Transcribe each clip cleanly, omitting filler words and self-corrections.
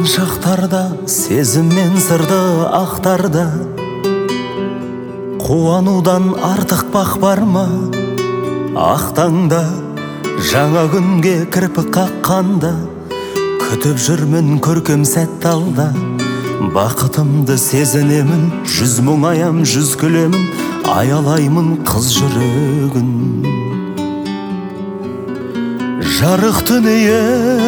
шақтарда сезім мен сырды ақтарда қуанудан артық бақ бар ма? Ақтаңда жаңа күнге кірпік қаққанда күтіп жүрмін көркем сәтті алда. Бақытымды сезінемін, жүз мұңаям, жүз күлемін, аялаймын қыз жүрегін. Жарық дүние,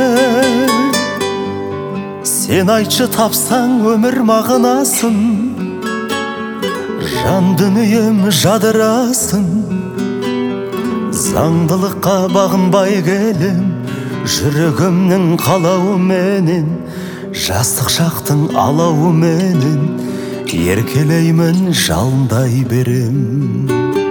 сен айтшы тапсаң өмір мағынасын. Жан дүнием жадырасын, заңдылыққа бағынбай келем, жүрегімнің қалауыменен, жастық шақтың алауыменен, еркелеймін, жалындай берем.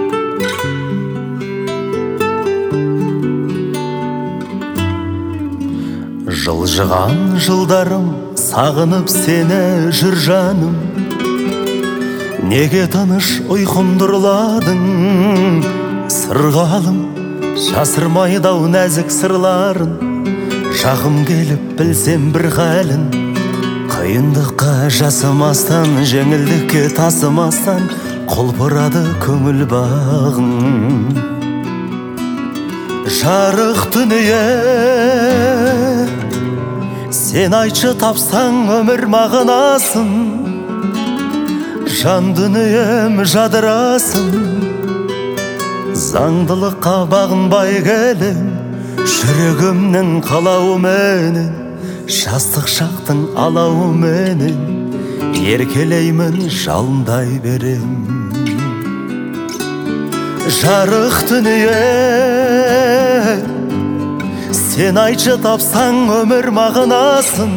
Жылжыған жылдарым, сағынып сені жүр жаным. Неге тыныш ұйқымды ұрладың? Сырғалым, жасырмайды-ау нәзік сырларын. Жақын келіп білсем бір халін, қиындыққа жасымастан, жеңілдікке тасымастан құлпырады көңіл бағың. Жарық дүние, сен айтшы тапсаң өмір мағынасын. Жан дүнием жадырасын, заңдылыққа бағынбай келем, жүрегімнің қалауыменен, жастық шақтың алауыменен, еркелеймін, жалындай берем. Жарық дүние, сен айтшы тапсаң өмір мағынасын.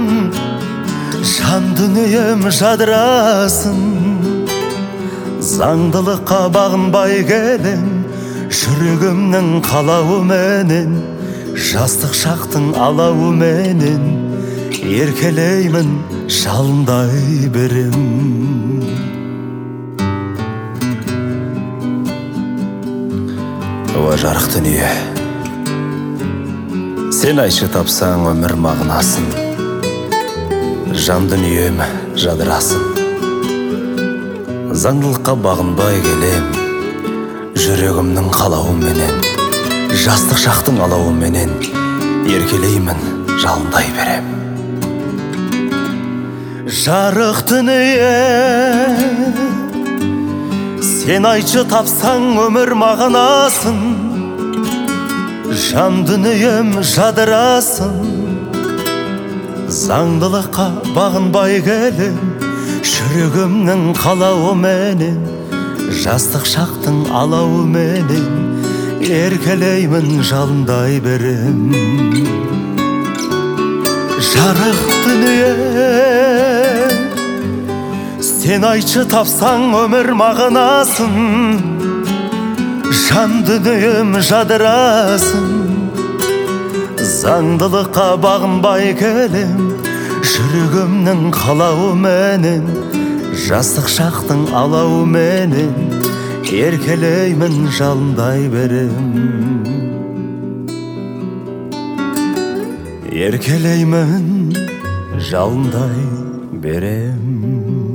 Жан дүнием жадырасын, заңдылыққа бағынбай келем, жүрегімнің қалауыменен, жастық шақтың алауыменен, еркелеймін, жалындай берем. О жарық дүние, сен айтшы тапсаң өмір мағынасын. Жан дүнием жадырасын, заңдылыққа бағынбай келем, жүрегімнің қалауыменен, жастық шақтың алауыменен, еркелеймін, жалындай берем. Жарық дүние, сен айтшы тапсаң өмір мағынасын. Жан дүнием жадырасын, заңдылыққа бағынбай келем, жүрегімнің қалауыменен, жастық шақтың алауыменен, еркелеймін, жалындай берем. Жарық дүние, сен айтшы тапсаң өмір мағынасын. Жан дүнием жадырасын, заңдылыққа бағынбай келем, жүрегімнің қалауыменен, жастық шақтың алауыменен, еркелеймін, жалындай берем. Еркелеймін, жалындай берем.